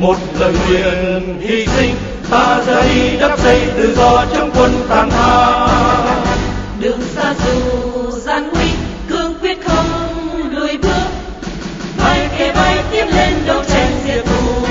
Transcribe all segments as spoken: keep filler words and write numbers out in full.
một lời nguyện hy sinh, ta ra đi đắp xây tự do trong quân tàn thang. Đường xa dù gian nguy, cương quyết không lùi bước, vai kề vai tiến lên đấu tranh diệt thù.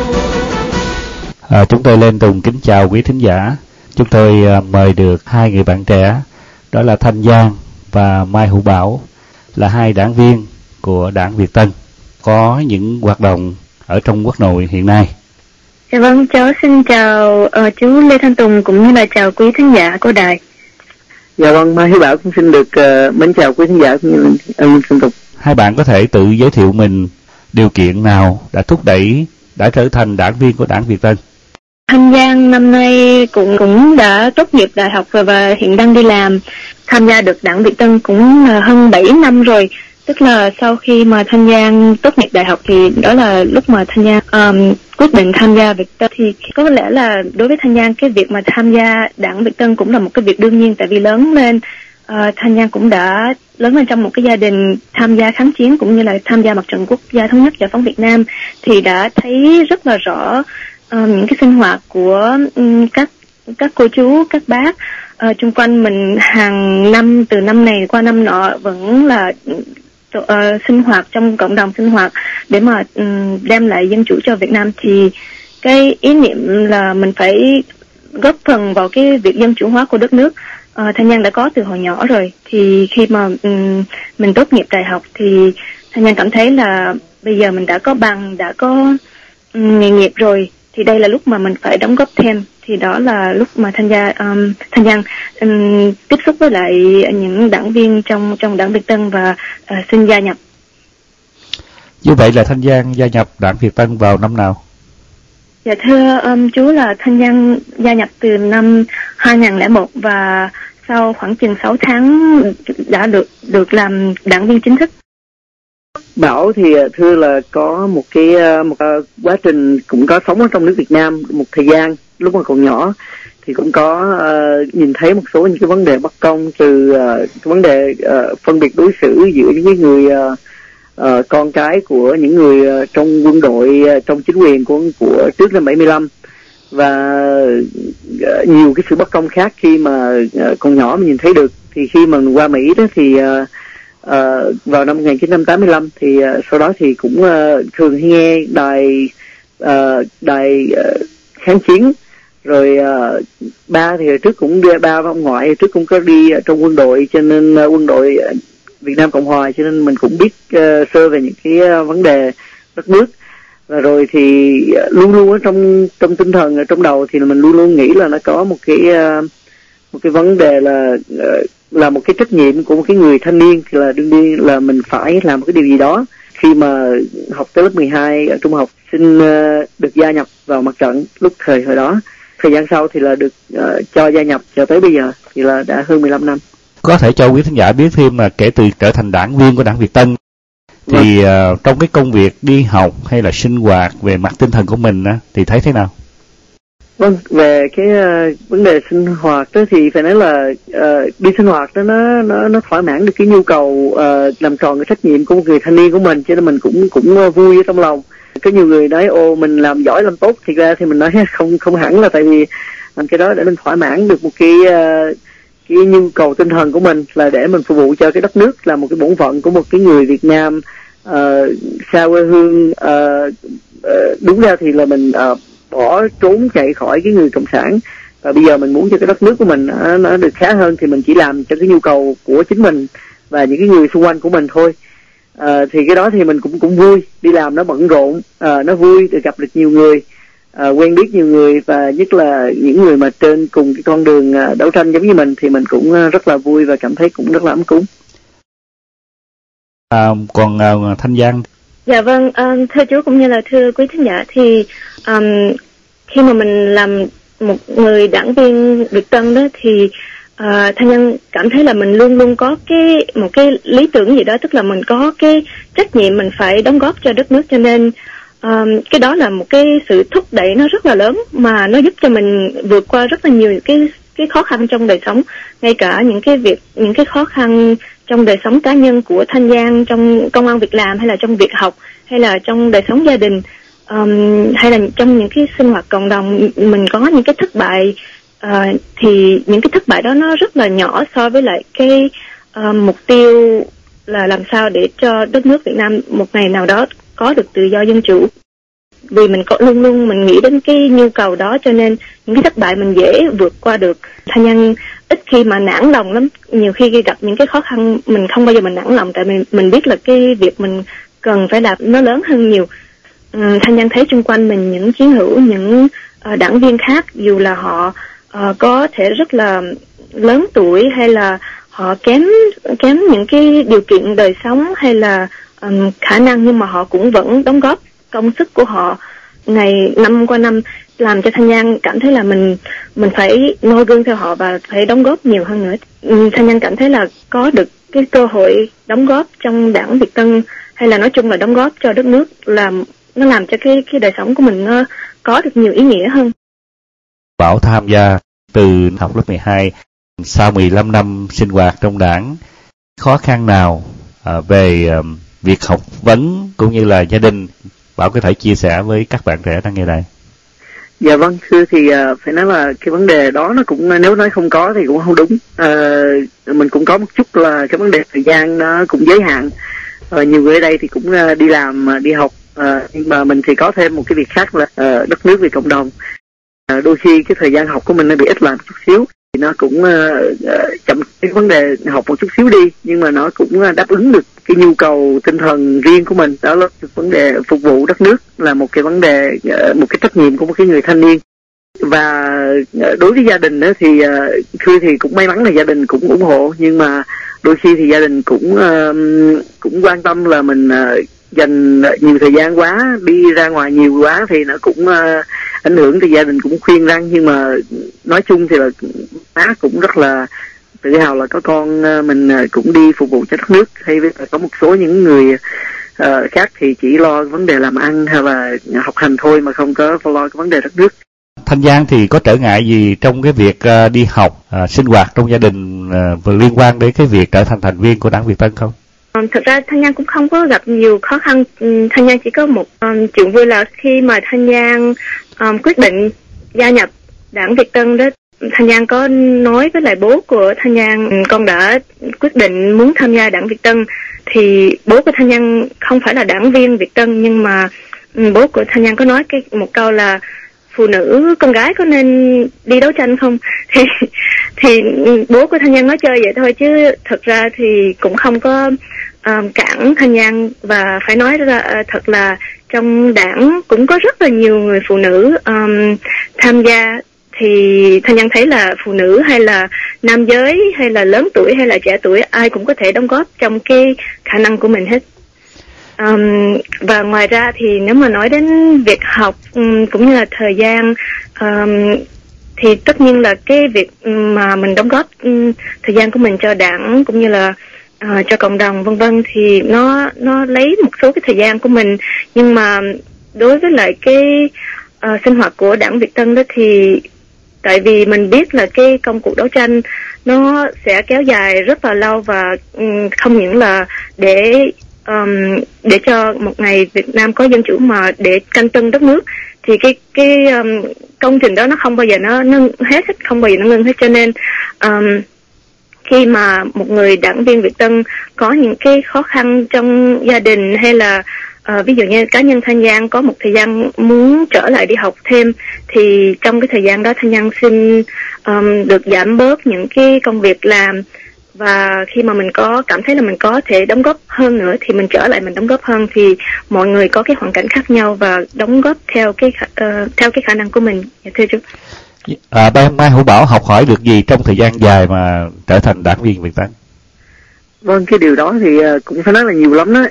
À, chúng tôi lên Tùng kính chào quý thính giả. Chúng tôi à, mời được hai người bạn trẻ, đó là Thanh Giang và Mai Hữu Bảo, là hai đảng viên của Đảng Việt Tân, có những hoạt động ở trong quốc nội hiện nay. Dạ vâng, cháu xin chào uh, chú Lê Thanh Tùng cũng như là chào quý thính giả của đài. Dạ vâng, Mai Hữu Bảo cũng xin được uh, mến chào quý thính giả cũng như ơn Thanh Tùng. Hai bạn có thể tự giới thiệu mình, điều kiện nào đã thúc đẩy đã trở thành đảng viên của Đảng Việt Tân? Thanh Giang năm nay cũng cũng đã tốt nghiệp đại học rồi và hiện đang đi làm. Tham gia được Đảng Việt Tân cũng hơn bảy năm rồi. Tức là sau khi mà Thanh Giang tốt nghiệp đại học thì đó là lúc mà Thanh Giang um, quyết định tham gia Việt Tân. Thì có lẽ là đối với Thanh Giang cái việc mà tham gia Đảng Việt Tân cũng là một cái việc đương nhiên, tại vì lớn lên uh, Thanh Giang cũng đã lớn lên trong một cái gia đình tham gia kháng chiến cũng như là tham gia mặt trận quốc gia thống nhất giải phóng Việt Nam, thì đã thấy rất là rõ uh, những cái sinh hoạt của um, các các cô chú, các bác uh, chung quanh mình hàng năm, từ năm này qua năm nọ vẫn là Uh, sinh hoạt trong cộng đồng sinh hoạt để mà um, đem lại dân chủ cho Việt Nam. Thì cái ý niệm là mình phải góp phần vào cái việc dân chủ hóa của đất nước, uh, Thanh Giang đã có từ hồi nhỏ rồi. Thì khi mà um, mình tốt nghiệp đại học thì Thanh Giang cảm thấy là bây giờ mình đã có bằng, đã có um, nghề nghiệp rồi, thì đây là lúc mà mình phải đóng góp thêm. Thì đó là lúc mà Thanh Giang um, Thanh Giang um, tiếp xúc với lại những đảng viên trong trong Đảng Việt Tân và uh, xin gia nhập. Như vậy là Thanh Giang gia nhập Đảng Việt Tân vào năm nào? Dạ thưa um, chú, là Thanh Giang gia nhập từ năm hai không không một và sau khoảng chừng sáu tháng đã được được làm đảng viên chính thức. Bảo thì thưa là có một cái một quá trình cũng có sống ở trong nước Việt Nam một thời gian, lúc mà còn nhỏ thì cũng có uh, nhìn thấy một số những cái vấn đề bất công, từ uh, cái vấn đề uh, phân biệt đối xử giữa những cái người uh, uh, con cái của những người uh, trong quân đội, uh, trong chính quyền của của trước năm bảy mươi lăm, và uh, nhiều cái sự bất công khác khi mà uh, còn nhỏ mình nhìn thấy được. Thì khi mà mình qua Mỹ đó thì uh, uh, vào năm một nghìn chín trăm tám mươi lăm thì uh, sau đó thì cũng uh, thường nghe đài uh, đài uh, kháng chiến. Rồi uh, ba thì trước cũng đi, ba và ông ngoại trước cũng có đi uh, trong quân đội, cho nên uh, quân đội uh, Việt Nam Cộng Hòa, cho nên mình cũng biết uh, sơ về những cái uh, vấn đề đất nước. Và rồi thì uh, luôn luôn ở trong trong tinh thần, ở trong đầu thì mình luôn luôn nghĩ là nó có một cái uh, một cái vấn đề là uh, là một cái trách nhiệm của một cái người thanh niên, thì là đương nhiên là mình phải làm một cái điều gì đó. Khi mà học tới lớp mười hai ở trung học, xin uh, được gia nhập vào mặt trận lúc thời hồi đó. Thời gian sau thì là được uh, cho gia nhập cho tới bây giờ thì là đã hơn mười lăm năm. Có thể cho quý thính giả biết thêm là kể từ trở thành đảng viên của Đảng Việt Tân thì uh, trong cái công việc đi học hay là sinh hoạt về mặt tinh thần của mình uh, thì thấy thế nào? Vâng, về cái uh, vấn đề sinh hoạt đó thì phải nói là uh, đi sinh hoạt đó nó nó nó thỏa mãn được cái nhu cầu uh, làm tròn cái trách nhiệm của một người thanh niên của mình, cho nên mình cũng cũng uh, vui ở trong lòng. Có nhiều người nói ô mình làm giỏi làm tốt, thì ra thì mình nói không không hẳn, là tại vì cái đó để mình thỏa mãn được một cái uh, cái nhu cầu tinh thần của mình, là để mình phục vụ cho cái đất nước, là một cái bổn phận của một cái người Việt Nam uh, xa quê hương. Uh, uh, đúng ra thì là mình uh, bỏ trốn chạy khỏi cái người cộng sản, và bây giờ mình muốn cho cái đất nước của mình uh, nó được khá hơn, thì mình chỉ làm cho cái nhu cầu của chính mình và những cái người xung quanh của mình thôi. À, thì cái đó thì mình cũng cũng vui, đi làm nó bận rộn, à, nó vui được gặp được nhiều người, à, quen biết nhiều người, và nhất là những người mà trên cùng cái con đường à, đấu tranh giống như mình, thì mình cũng à, rất là vui và cảm thấy cũng rất là ấm cúng. À, còn à, Thanh Giang. Dạ vâng, um, thưa chú cũng như là thưa quý thính giả, thì um, khi mà mình làm một người đảng viên Việt Tân đó thì À, Thanh Nhân cảm thấy là mình luôn luôn có cái một cái lý tưởng gì đó, tức là mình có cái trách nhiệm mình phải đóng góp cho đất nước, cho nên um, cái đó là một cái sự thúc đẩy nó rất là lớn, mà nó giúp cho mình vượt qua rất là nhiều cái cái khó khăn trong đời sống, ngay cả những cái việc những cái khó khăn trong đời sống cá nhân của Thanh Giang, trong công ăn việc làm hay là trong việc học hay là trong đời sống gia đình. um, hay là trong những cái sinh hoạt cộng đồng mình có những cái thất bại, uh, thì những cái thất bại đó nó rất là nhỏ so với lại cái uh, mục tiêu là làm sao để cho đất nước Việt Nam một ngày nào đó có được tự do dân chủ. Vì mình có luôn luôn mình nghĩ đến cái nhu cầu đó, cho nên những cái thất bại mình dễ vượt qua được. Thanh Nhân ít khi mà nản lòng lắm, nhiều khi gặp những cái khó khăn mình không bao giờ mình nản lòng, tại mình mình biết là cái việc mình cần phải làm nó lớn hơn nhiều. Um, Thanh Nhân thấy xung quanh mình những chiến hữu, những uh, đảng viên khác, dù là họ uh, có thể rất là lớn tuổi hay là họ kém kém những cái điều kiện đời sống hay là um, khả năng, nhưng mà họ cũng vẫn đóng góp công sức của họ ngày năm qua năm, làm cho Thanh Nhân cảm thấy là mình mình phải noi gương theo họ và phải đóng góp nhiều hơn nữa. Thanh Nhân cảm thấy là có được cái cơ hội đóng góp trong đảng Việt Tân, hay là nói chung là đóng góp cho đất nước, làm nó làm cho cái cái đời sống của mình nó có được nhiều ý nghĩa hơn. Bảo tham gia từ học lớp mười hai, sau mười lăm năm sinh hoạt trong đảng, khó khăn nào à, về à, việc học vấn cũng như là gia đình, Bảo có thể chia sẻ với các bạn trẻ đang nghe đây? Dạ vâng, thưa thì uh, phải nói là cái vấn đề đó nó cũng, nếu nói không có thì cũng không đúng. Uh, mình cũng có một chút là cái vấn đề thời gian nó cũng giới hạn. Uh, nhiều người ở đây thì cũng uh, đi làm, uh, đi học, uh, nhưng mà mình thì có thêm một cái việc khác là uh, đất nước vì cộng đồng. Uh, đôi khi cái thời gian học của mình nó bị ít lại một chút xíu, thì nó cũng uh, uh, chậm cái vấn đề học một chút xíu đi, nhưng mà nó cũng uh, đáp ứng được cái nhu cầu tinh thần riêng của mình. Đó là vấn đề phục vụ đất nước, là một cái vấn đề, uh, một cái trách nhiệm của một cái người thanh niên. Và uh, đối với gia đình đó thì uh, Khư thì cũng may mắn là gia đình cũng ủng hộ, nhưng mà đôi khi thì gia đình cũng uh, cũng quan tâm là mình uh, dành nhiều thời gian quá, đi ra ngoài nhiều quá thì nó cũng uh, ảnh hưởng, thì gia đình cũng khuyên răng. Nhưng mà nói chung thì là má cũng rất là tự hào là có con uh, mình uh, cũng đi phục vụ cho đất nước, hay với có một số những người uh, khác thì chỉ lo vấn đề làm ăn hay là học hành thôi, mà không có lo cái vấn đề đất nước. Thanh Giang thì có trở ngại gì trong cái việc uh, đi học, uh, sinh hoạt trong gia đình uh, và liên quan đến cái việc trở thành thành viên của đảng Việt Tân không? Um, thực ra Thanh Giang cũng không có gặp nhiều khó khăn. Um, Thanh Giang chỉ có một um, chuyện vui là khi mà Thanh Giang um, quyết định gia nhập đảng Việt Tân đó, Thanh Giang có nói với lại bố của Thanh Giang um, con đã quyết định muốn tham gia đảng Việt Tân. Thì bố của Thanh Giang không phải là đảng viên Việt Tân, nhưng mà um, bố của Thanh Giang có nói cái một câu là phụ nữ con gái có nên đi đấu tranh không? Thì thì bố của Thanh Giang nói chơi vậy thôi, chứ thật ra thì cũng không có um, cản Thanh Giang. Và phải nói ra uh, thật là trong đảng cũng có rất là nhiều người phụ nữ um, tham gia. Thì Thanh Giang thấy là phụ nữ hay là nam giới hay là lớn tuổi hay là trẻ tuổi, ai cũng có thể đóng góp trong cái khả năng của mình hết. Um, và ngoài ra thì nếu mà nói đến việc học um, cũng như là thời gian, um, thì tất nhiên là cái việc mà mình đóng góp um, thời gian của mình cho đảng cũng như là uh, cho cộng đồng vân vân, thì nó nó lấy một số cái thời gian của mình. Nhưng mà đối với lại cái uh, sinh hoạt của đảng Việt Tân đó, thì tại vì mình biết là cái công cuộc đấu tranh nó sẽ kéo dài rất là lâu, và um, không những là để Um, để cho một ngày Việt Nam có dân chủ, mà để tranh tân đất nước, thì cái cái um, công trình đó nó không bao giờ nó nó hết hết không bao giờ nó ngưng hết. Cho nên um, khi mà một người đảng viên Việt Tân có những cái khó khăn trong gia đình, hay là uh, ví dụ như cá nhân Thanh Giang có một thời gian muốn trở lại đi học thêm, thì trong cái thời gian đó Thanh Giang xin um, được giảm bớt những cái công việc làm. Và khi mà mình có cảm thấy là mình có thể đóng góp hơn nữa thì mình trở lại mình đóng góp hơn. Thì mọi người có cái hoàn cảnh khác nhau và đóng góp theo cái uh, theo cái khả năng của mình. Dạ thưa chú. À, bạn Mai Hữu Bảo học hỏi được gì trong thời gian dài mà trở thành đảng viên Việt Tân? Vâng, cái điều đó thì uh, cũng phải nói là nhiều lắm đó.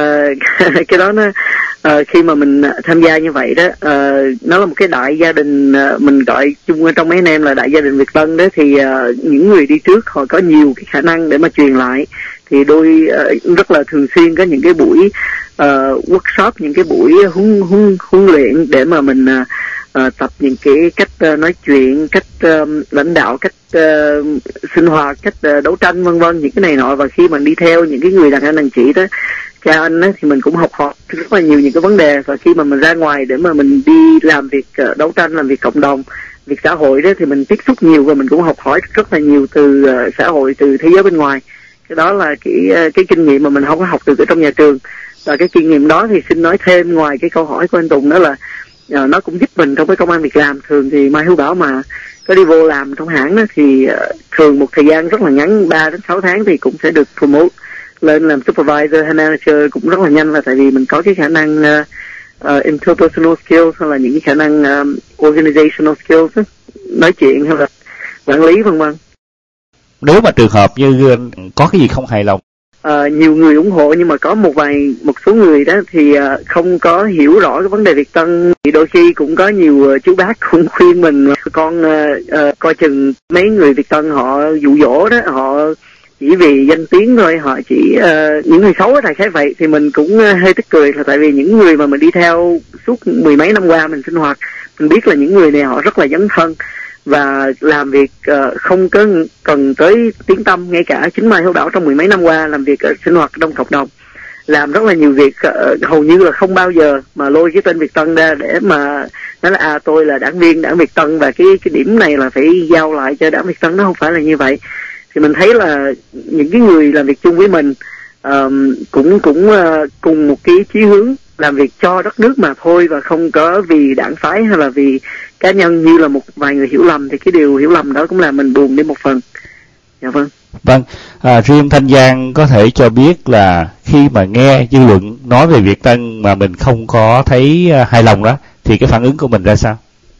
Uh, cái đó nó uh, khi mà mình tham gia như vậy đó, uh, nó là một cái đại gia đình, uh, mình gọi chung trong mấy anh em là đại gia đình Việt Tân đó. Thì uh, những người đi trước họ có nhiều cái khả năng để mà truyền lại, thì đôi uh, rất là thường xuyên có những cái buổi uh, workshop, những cái buổi huấn huấn huấn luyện để mà mình uh, uh, tập những cái cách uh, nói chuyện, cách uh, lãnh đạo, cách uh, sinh hoạt, cách uh, đấu tranh vân vân, những cái này nọ. Và khi mà đi theo những cái người đàn anh đàn chị đó, cha anh á, thì mình cũng học hỏi rất là nhiều những cái vấn đề, và khi mà mình ra ngoài để mà mình đi làm việc uh, đấu tranh, làm việc cộng đồng, việc xã hội đó, thì mình tiếp xúc nhiều và mình cũng học hỏi rất là nhiều từ uh, xã hội, từ thế giới bên ngoài. Cái đó là cái uh, cái kinh nghiệm mà mình không có học được ở trong nhà trường. Và cái kinh nghiệm đó thì xin nói thêm ngoài cái câu hỏi của anh Tùng, đó là uh, nó cũng giúp mình trong cái công ăn việc làm. Thường thì Mai Hiếu Bảo mà có đi vô làm trong hãng đó, thì uh, thường một thời gian rất là ngắn, ba đến sáu tháng thì cũng sẽ được promote lên làm supervisor hay manager cũng rất là nhanh, là tại vì mình có cái khả năng uh, uh, interpersonal skills, hay là những cái khả năng um, organizational skills đó, nói chuyện hay là quản lý vân vân. Nếu mà trường hợp như có cái gì không hài lòng, uh, nhiều người ủng hộ, nhưng mà có một vài một số người đó thì uh, không có hiểu rõ cái vấn đề Việt Tân, thì đôi khi cũng có nhiều uh, chú bác cũng khuyên mình con uh, uh, coi chừng mấy người Việt Tân họ dụ dỗ đó, họ chỉ vì danh tiếng thôi, họ chỉ uh, những người xấu đại khái vậy. Thì mình cũng uh, hơi tức cười, là tại vì những người mà mình đi theo suốt mười mấy năm qua mình sinh hoạt, mình biết là những người này họ rất là dấn thân và làm việc uh, không có cần tới tiếng tăm. Ngay cả chính Mai Hiếu Bảo trong mười mấy năm qua làm việc uh, sinh hoạt trong cộng đồng, làm rất là nhiều việc, uh, hầu như là không bao giờ mà lôi cái tên Việt Tân ra để mà nói là à tôi là đảng viên đảng Việt Tân và cái cái điểm này là phải giao lại cho đảng Việt Tân. Nó không phải là như vậy. Thì mình thấy là những cái người làm việc chung với mình um, cũng cũng uh, cùng một cái chí hướng làm việc cho đất nước mà thôi, và không có vì đảng phái hay là vì cá nhân như là một vài người hiểu lầm. Thì cái điều hiểu lầm đó cũng làm mình buồn đi một phần. Dạ vâng. Vâng, à, riêng Thanh Giang có thể cho biết là khi mà nghe dư luận nói về Việt Tân mà mình không có thấy uh, hài lòng đó, thì cái phản ứng của mình ra sao?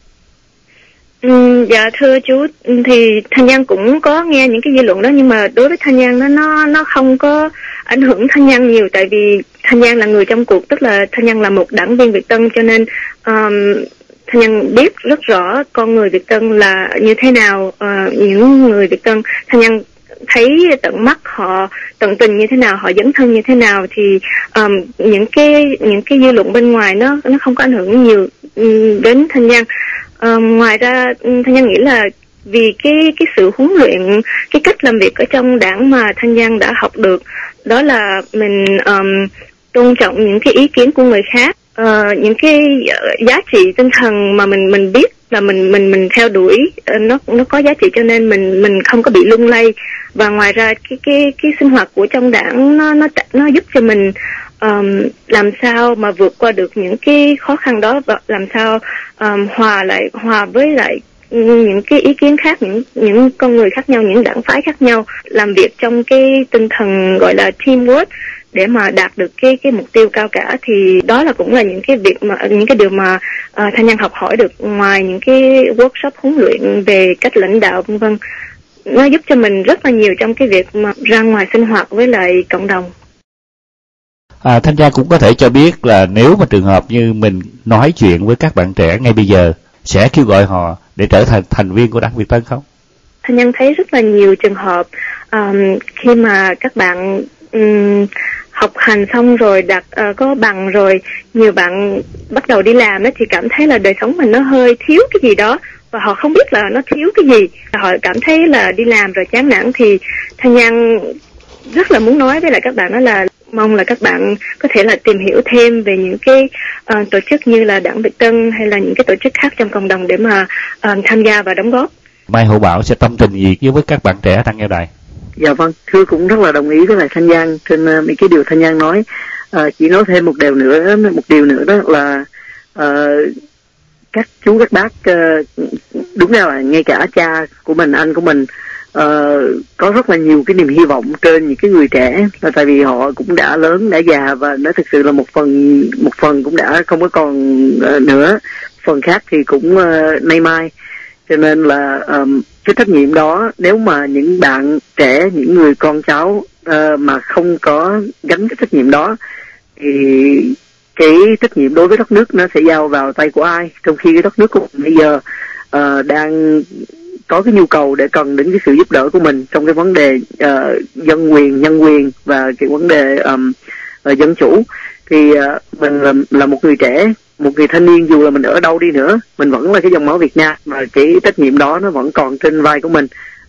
Ừ, dạ thưa chú, thì Thanh Giang cũng có nghe những cái dư luận đó, nhưng mà đối với Thanh Giang nó nó nó không có ảnh hưởng Thanh Giang nhiều, tại vì Thanh Giang là người trong cuộc, tức là Thanh Giang là một đảng viên Việt Tân, cho nên um, Thanh Giang biết rất rõ con người Việt Tân là như thế nào. Uh, những người Việt Tân Thanh Giang thấy tận mắt họ tận tình như thế nào, họ dấn thân như thế nào, thì um, những cái những cái dư luận bên ngoài nó nó không có ảnh hưởng nhiều um, đến Thanh Giang. Uh, ngoài ra Thanh Giang nghĩ là vì cái cái sự huấn luyện, cái cách làm việc ở trong đảng mà Thanh Giang đã học được, đó là mình um, tôn trọng những cái ý kiến của người khác, uh, những cái giá trị tinh thần mà mình mình biết là mình mình mình theo đuổi, uh, nó nó có giá trị, cho nên mình mình không có bị lung lay. Và ngoài ra cái cái cái sinh hoạt của trong đảng nó nó nó giúp cho mình um, làm sao mà vượt qua được những cái khó khăn đó, và làm sao um, hòa lại hòa với lại những cái ý kiến khác, những những con người khác nhau, những đảng phái khác nhau, làm việc trong cái tinh thần gọi là teamwork để mà đạt được cái cái mục tiêu cao cả. Thì đó là cũng là những cái việc mà những cái điều mà uh, Thanh Giang học hỏi được ngoài những cái workshop huấn luyện về cách lãnh đạo vân vân. Nó giúp cho mình rất là nhiều trong cái việc mà ra ngoài sinh hoạt với lại cộng đồng. À, Thanh Giang cũng có thể cho biết là nếu mà trường hợp như mình nói chuyện với các bạn trẻ ngay bây giờ, sẽ kêu gọi họ để trở thành thành viên của đảng Việt Tân không? Thanh Giang thấy rất là nhiều trường hợp um, khi mà các bạn um, học hành xong rồi đạt uh, có bằng rồi, nhiều bạn bắt đầu đi làm đó, thì cảm thấy là đời sống mình nó hơi thiếu cái gì đó, và họ không biết là nó thiếu cái gì, họ cảm thấy là đi làm rồi chán nản. Thì Thanh Giang rất là muốn nói với lại các bạn đó là mong là các bạn có thể là tìm hiểu thêm về những cái uh, tổ chức như là đảng Việt Tân hay là những cái tổ chức khác trong cộng đồng để mà uh, tham gia và đóng góp. Mai Hiếu Bảo sẽ tâm tình gì với các bạn trẻ đang nghe đài? Dạ vâng, thưa cũng rất là đồng ý với lại Thanh Giang trên uh, mấy cái điều Thanh Giang nói. Uh, chỉ nói thêm một điều nữa, một điều nữa đó là uh, các chú các bác, uh, đúng ra là ngay cả cha của mình, anh của mình uh, có rất là nhiều cái niềm hy vọng trên những cái người trẻ, là tại vì họ cũng đã lớn, đã già, và nó thực sự là một phần một phần cũng đã không có còn uh, nữa, phần khác thì cũng uh, nay mai. Cho nên là um, cái trách nhiệm đó, nếu mà những bạn trẻ, những người con cháu uh, mà không có gánh cái trách nhiệm đó, thì cái trách nhiệm đối với đất nước nó sẽ giao vào tay của ai, trong khi cái đất nước của mình bây giờ uh, đang có cái nhu cầu để cần đến cái sự giúp đỡ của mình trong cái vấn đề uh, dân quyền, nhân quyền và cái vấn đề um, uh, dân chủ. Thì uh, mình là, là một người trẻ, một người thanh niên, dù là mình ở đâu đi nữa, mình vẫn là cái dòng máu Việt Nam, và cái trách nhiệm đó nó vẫn còn trên vai của mình.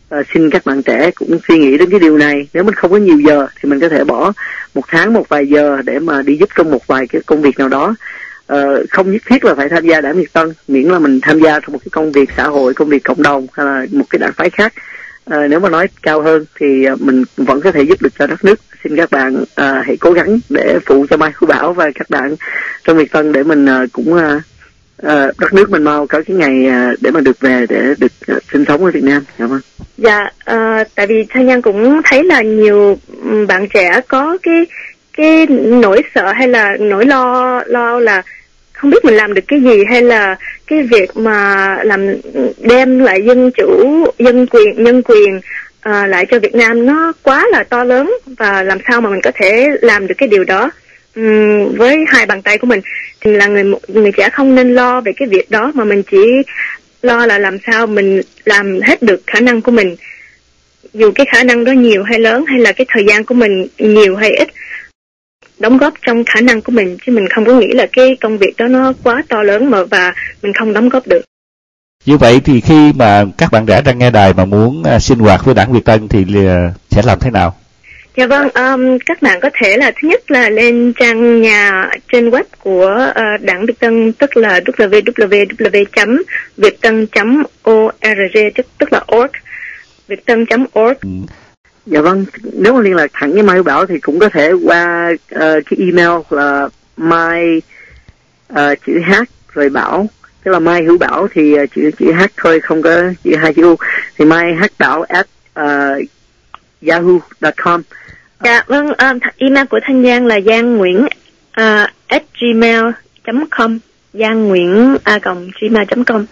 uh, xin các bạn trẻ cũng suy nghĩ đến cái điều này. Nếu mình không có nhiều giờ thì mình có thể bỏ một tháng một vài giờ để mà đi giúp trong một vài cái công việc nào đó. Uh, không nhất thiết là phải tham gia Đảng Việt Tân, miễn là mình tham gia trong một cái công việc xã hội, công việc cộng đồng hay là một cái đảng phái khác. Uh, nếu mà nói cao hơn thì uh, mình vẫn có thể giúp được cho đất nước. Xin các bạn uh, hãy cố gắng để phụ cho Mai Hữu Bảo và các bạn trong Việt Tân để mình uh, cũng uh, uh, đất nước mình mau có cái ngày uh, để mà được về để được uh, sinh sống ở Việt Nam. Dạ vâng. Dạ, uh, tại vì Thanh Giang cũng thấy là nhiều bạn trẻ có cái cái nỗi sợ hay là nỗi lo lo là không biết mình làm được cái gì, hay là cái việc mà làm đem lại dân chủ, dân quyền, nhân quyền uh, lại cho Việt Nam nó quá là to lớn, và làm sao mà mình có thể làm được cái điều đó um, với hai bàn tay của mình. Thì là người người trẻ không nên lo về cái việc đó, mà mình chỉ lo là làm sao mình làm hết được khả năng của mình, dù cái khả năng đó nhiều hay lớn, hay là cái thời gian của mình nhiều hay ít, đóng góp trong khả năng của mình, chứ mình không có nghĩ là cái công việc đó nó quá to lớn mà và mình không đóng góp được. Như vậy thì khi mà các bạn trẻ đang nghe đài mà muốn uh, sinh hoạt với Đảng Việt Tân thì uh, sẽ làm thế nào? Dạ vâng, um, các bạn có thể là thứ nhất là lên trang nhà trên web của uh, Đảng Việt Tân, tức là w w w chấm vietton chấm org, tức, tức là org, vietton chấm org. Ừ. Dạ vâng, nếu mà liên lạc thẳng với Mai Hữu Bảo thì cũng có thể qua uh, cái email là mai uh, chữ h rồi bảo, tức là Mai Hữu Bảo thì uh, chữ chữ h thôi, không có chữ hai chữ u, thì mai h bảo at uh, yahoo chấm com. Dạ vâng, um, email của Thanh Giang là giang nguyễn uh, at gmail chấm com, giang nguyễn a còng gmail chấm com.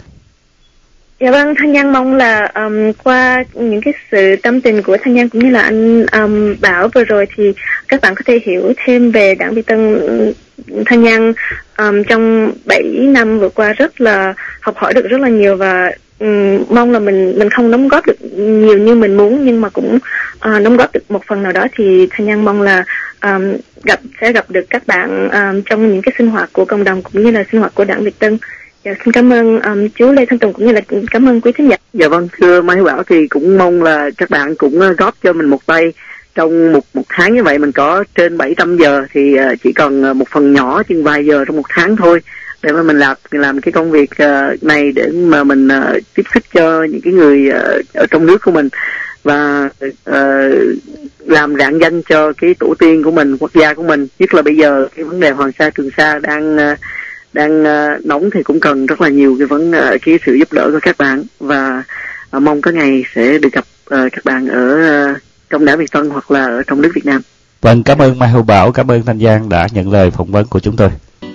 Dạ vâng, Thanh Giang mong là um, qua những cái sự tâm tình của Thanh Giang cũng như là anh um, Bảo vừa rồi thì các bạn có thể hiểu thêm về Đảng Việt Tân. Thanh Giang um, trong bảy năm vừa qua rất là học hỏi được rất là nhiều, và um, mong là mình mình không đóng góp được nhiều như mình muốn, nhưng mà cũng uh, đóng góp được một phần nào đó. Thì Thanh Giang mong là um, gặp sẽ gặp được các bạn um, trong những cái sinh hoạt của cộng đồng cũng như là sinh hoạt của Đảng Việt Tân. Dạ, xin cảm ơn um, chú Lê Thanh Tùng cũng như là cảm ơn quý thính giả. Dạ vâng, thưa Mai Hữu Bảo, thì cũng mong là các bạn cũng uh, góp cho mình một tay. Trong một một tháng như vậy mình có trên bảy trăm giờ, thì uh, chỉ còn uh, một phần nhỏ chừng vài giờ trong một tháng thôi để mà mình làm mình làm cái công việc uh, này để mà mình uh, tiếp sức cho những cái người uh, ở trong nước của mình, và uh, làm rạng danh cho cái tổ tiên của mình, quốc gia của mình. Nhất là bây giờ cái vấn đề Hoàng Sa Trường Sa đang uh, đang uh, nóng, thì cũng cần rất là nhiều cái vấn uh, cái sự giúp đỡ của các bạn, và uh, mong có ngày sẽ được gặp uh, các bạn ở uh, trong Đảng Việt Tân hoặc là ở trong nước Việt Nam. Vâng, cảm ơn Mai Hữu Bảo, cảm ơn Thanh Giang đã nhận lời phỏng vấn của chúng tôi.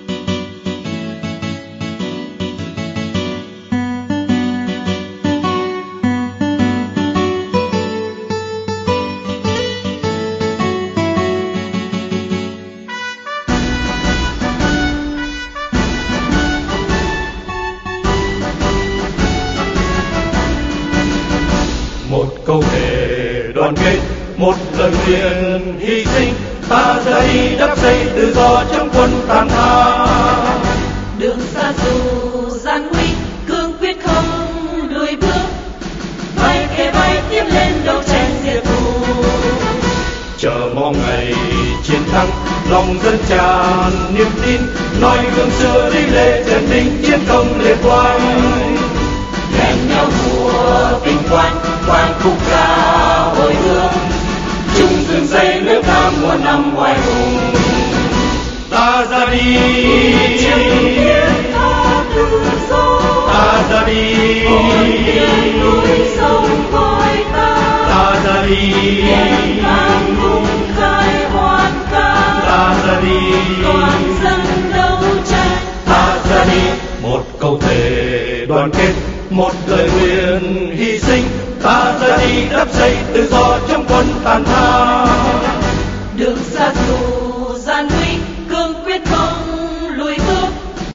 Một câu thề đoàn kết, một lời nguyện hy sinh, ta ra đi đắp xây tự do trong quân tàn thang. Đường xa dù gian nguy, cương quyết không lùi bước, vai kề vai tiến lên đấu tranh diệt thù. Chờ mong ngày chiến thắng, lòng dân tràn niềm tin, nói gương xưa đi lễ trần đình chiến công liệt oai. Hẹn nhau mùa vinh quang, quang khúc ca hồi hương, chung dựng xây nước Nam muôn năm oai hùng. Ta ra đi, ta ra đi, núi sông gọi ta, ta ra đi, vang hùng khai hoan ca, ta ra đi, toàn dân đấu tranh. ta ra đi. Một câu thề đoàn kết, một lời nguyện hy sinh, ta ra đi đắp xây tự do trong quân tàn thang. Đường xa dù gian nguy, cương quyết không lùi bước,